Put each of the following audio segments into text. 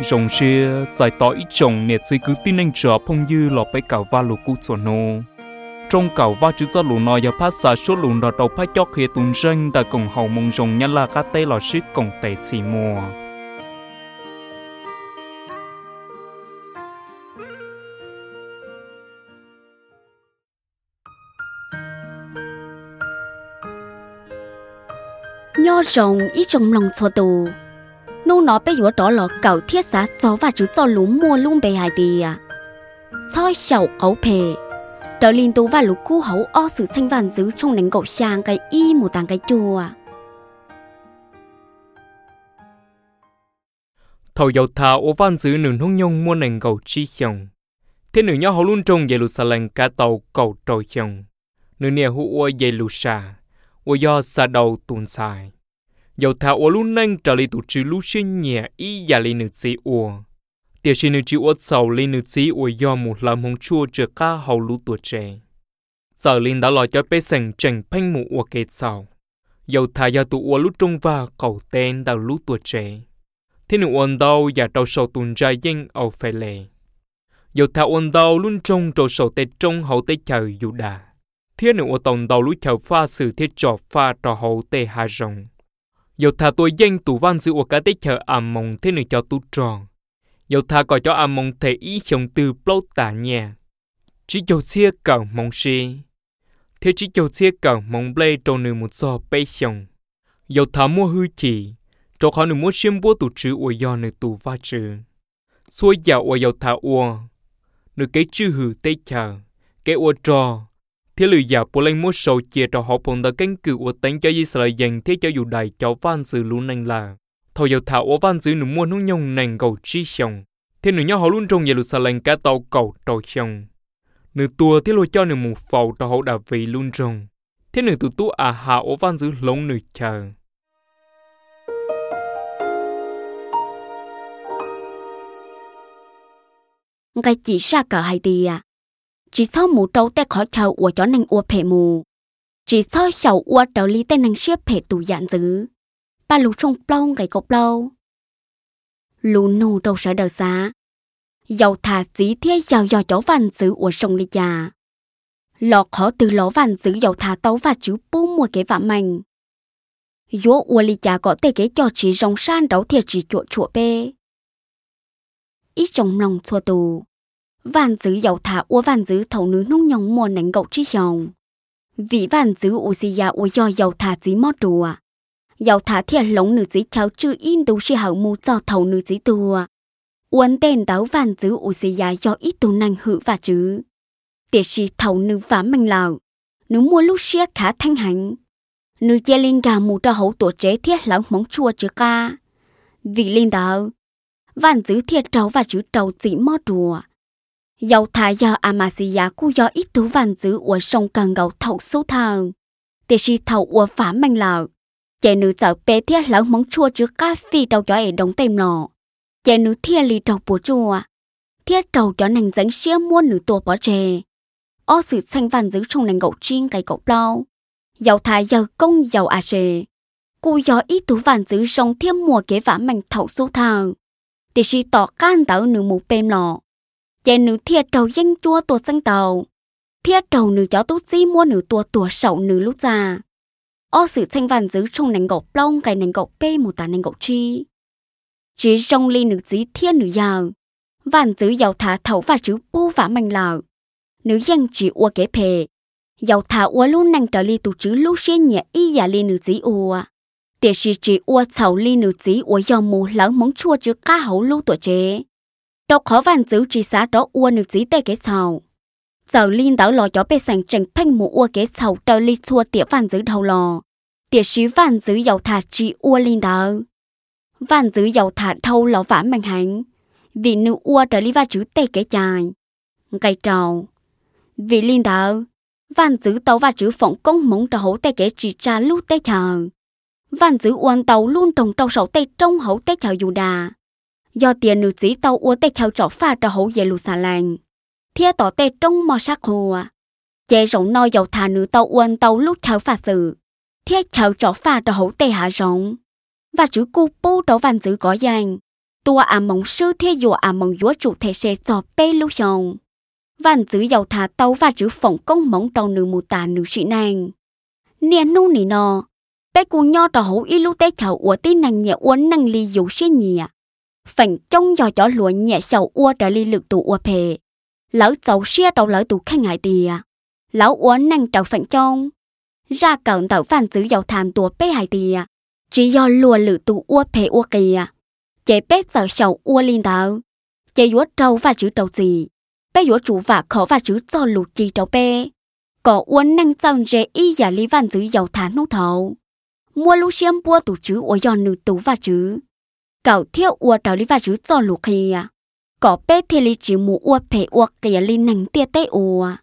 rồng xe giải tỏ ít chồng nè chỉ cứ tin anh trở phong dư lọ bay cào va lù cú chọn nô trong cào va chữ cho lù nọ giờ phát xả số lù nọ đầu phát chót khi tuần sinh tại cổng hậu mông rồng nhân là cá tê lò xích cổng tệ xì mùa nho rồng ít trong lòng cho tù nô nó bây giờ đó là cậu thiết xã gió và chú cho lú mua luôn bề hài đi à soi sầu cấu phê đợi liên tú và lú cú hấu o sự xanh vàng giữ trong nền gỗ sang cái y một tàng cái chùa thầu dầu thảo ô văn giữ nửa hông nhông mua nền gỗ chi chồng thế nửa nhau hấu luôn trong Jerusalem cả tàu cầu trồi chồng nửa nè hụ ô Jerusalem ô do xa đầu tuần xài dầu thảo ô luôn nâng trở lại tụ trừ lúc sinh nhẹ ý giả lên nửa chí ô tiệt sinh nửa chí ô sầu lên nửa chí ô do một lần hông chua trở ca hầu lũ tuổi trẻ giờ lên đã lòi cho bê sành chẳng phanh mụ ô kết sầu dầu thảo do tụ ô lúc trong và cầu tên đào lũ tuổi trẻ thế nửa ôn đâu giả đầu sầu tuần trai danh ẩu phê lệ dầu thảo ôn đâu luôn trong trầu sầu tê trong hậu tê chờ dù đà thế nửa ô tổng đầu lũ chào pha sự thiết trò pha trò hậu tê hà rồng dầu thà tôi danh tụ văn dự của cả tết chờ ảm mong thế này cho tu tròn dầu thà gọi cho ảm mong thể ý chồng từ plau tả nhà chỉ dầu chia cẳng mong xì thế chỉ dầu chia cẳng mong play trâu nửa một giò bay chồng dầu thà mua hư chỉ trâu khó nửa mua xiêm búa tụ chữ của do nửa tụ va chữ xuôi dạo của dầu thà ua nửa cái chữ hư tết chờ cái ua trò thế lười giả bộ lên mua sầu chia trò họ bồn đã canh cử của tính cho di sợi dành thế cho dù đại cháu van sự luôn nành là thầu dầu thảo ở van sự nụ mua nông nhông nành cầu chi chồng thế nụ nhau họ luôn trong Jerusalem cả tàu cầu trò chồng nụ tua thế lôi cho nụ một phầu trò họ đã vì luôn trong thế nụ tụ tú à hạ ở van sự lông nụ chờ cái chỉ xa cả hai đi à chỉ sau một trâu té khó chào của chó nành ua phê mù chỉ sau sầu ua trâu lý té nành xếp phê tù dạn dữ ba lù trong plong cái cột lâu lù nô trâu sợ đờ xa dầu thà chỉ thế giàu giò chó văn dữ ua sông lý già lọ khó từ lọ văn dữ dầu thà tấu và chữ bú mua cái vạm mạnh dỗ ua lý già có thể cái cho chỉ rong san đấu thiệt chỉ chuột chuột bê ít trong lòng xua tù vạn dữ dầu thả ua vạn dữ thầu nữ nung nhong mua nánh gậu chi chồng vì vạn dữ u si ya ua do dầu thả chỉ mót đùa dầu thả thiệt lống nữ chỉ cháu chữ in đủ si hậu mu cho thầu nữ chỉ tua uốn tên đáo vạn dữ u si ya do ít tu nành hự và chữ tiệt si thầu nữ phá mạnh lào nữ mua lúc xia khá thanh hạnh nữ chia linh gà mù cho hậu tổ chế thiết lão móng chua chữ ca vì linh đáo vạn dữ thiệt trâu và chữ trâu chỉ mót đùa dầu thả do Amasia cú do ít tú vạn dữ của sông cần gầu thầu số thằng để si thầu của phá mạnh lợ chạy nữ dạo bé thiết lão móng chua trước cá phi đầu cho ấy đóng tem nọ chạy nữ thiết lì trầu bùa chua thiết trầu cho nàng dẫn xía mua nữ tua bỏ chè o sự xanh vạn dữ trong nàng gậu chiên cái cậu bao dầu thả giờ công dầu à xề cú do ít tú vạn dữ sông thêm mùa kế vả mạnh thầu số thằng để si tỏ can tàu nữ mù pem lọ chạy nữ thiệt trầu danh chua tuột xanh tàu thiệt trầu nữ chó tốt gì mua nữ tua sậu nữ lúc già o sự xanh vàng giữ trong nành gọc lông cái nành gọc bê một tà nành gọc chi chỉ trong ly nữ dí thiên nữ giàu vàng giữ giàu thả thấu và chữ bu vả mạnh lào nữ danh chỉ ua kế phê giàu thả ua luôn nành trở ly tụ chữ lúc xuyên nhẹ y giả ly nữ dí ua tiệt chỉ ua chầu ly nữ dí ua do mù lão móng chua chữ cá hấu lưu tuổi chế đâu khó vạn giữ chỉ xá đó ua nữ dí tê kế chầu giờ linh đảo lò chó bê sành tranh phanh mù ua kế chầu tờ ly chua tỉa vạn giữ đầu lò tiệt sĩ vạn giữ giàu thả chỉ ua linh đảo vạn giữ giàu thả thâu lò vả mạnh hành vì nữ ua tờ ly va chữ tê kế chài cây trầu vì linh đảo vạn giữ tàu va chữ phỏng công móng tờ hấu tê kế chỉ trà lúc tê chờ vạn giữ uan tàu luôn trồng tàu sầu tê trong hấu tê chờ dù đà do tiền nữ chỉ tàu ua tê chờ trọ pha tờ hấu về lù xà lành thia tỏ tê trong mò sắc hồ chế rộng nói giàu thả nữ tàu uan tàu lúc chờ pha sự thia chờ trọ pha tờ hấu tê hạ rộng và chữ cu bố tàu vạn giữ có danh tua mong sư thế dùa mong dúa chủ thể sẽ cho bê lưu xong văn chữ giàu thả tàu và chữ phỏng công mong tàu nữ mù tà nữ sĩ nàng niên nu nỉ nọ bé cùng nho tàu hữu y lưu tế chào ua tin nàng nhẹ uốn năng ly dụ xe nhẹ phảnh trong giò chó lúa nhẹ sầu ua đã ly lực tụ ua phê lão cháu xe tàu lão tụ khanh ngại tìa lão uốn năng tàu phảnh trong ra cẩn tàu văn chữ giàu thàn tua bé hải tìa chỉ do lùa lự tụ ua phê ua kìa chế bé giờ sầu ua linh tàu chế dúa trâu và chữ trâu gì bé dúa chủ và khó và chữ cho lụt chi trâu bé có uốn năng chọn rễ y giả lý văn chữ giàu thàn nô thầu mua lu xiêm bua tụ chữ ua do nữ tụ và chữ cậu theo ua trâu lý và chữ cho lụt khi có bé thì lý chữ mù ua phê ua kìa lý năng tia tế ua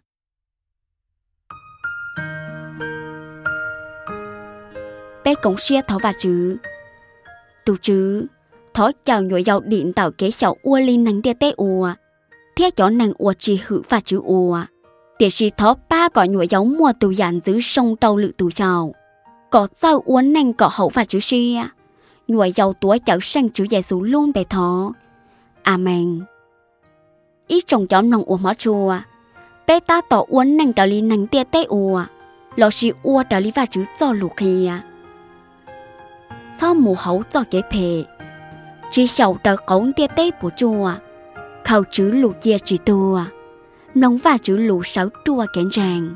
bé cổng xe tháo và chữ tụ chữ thó chào nhồi giàu điện tạo kế sầu ua linh năng tia tế ua thiết cho năng ua chỉ hữu và chữ ua tiệt sĩ thó ba có nhồi giàu mua tù giản giữ sông tàu lự tù chào có sao uốn năng có hậu và chữ xe nhồi giàu tuổi chảo sang chữ giê xu luôn bề thó amen ít trồng chó nông ua mỏ chua bé ta tỏ uốn năng tạo linh năng tia tế ua lò xì ua tạo lý và chữ cho lục kia sau mù hậu cho kế phê chỉ sầu tờ cống tia tế của chùa khẩu chữ lù chia chỉ tua nông và chữ lù sáu tua kén ràng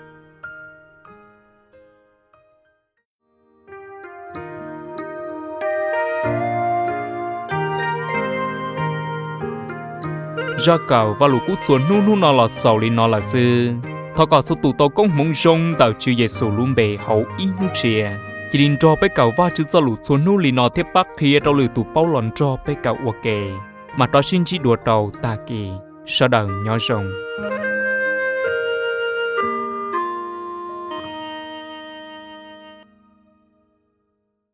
ra cầu và lù cút xuống nu nu nó là sầu li nó là dư thọ cọ số tụ tàu công mông sông tàu chữ Giêsu luôn bề hậu ý nu chia chỉ định cho bé cầu va chữ cho lù xuống nu li nó tiếp bắc kia đâu lù tụ bao lòn cho bé cầu ok mà đó xin chỉ đùa đầu ta kỳ sau đầu nhỏ rồng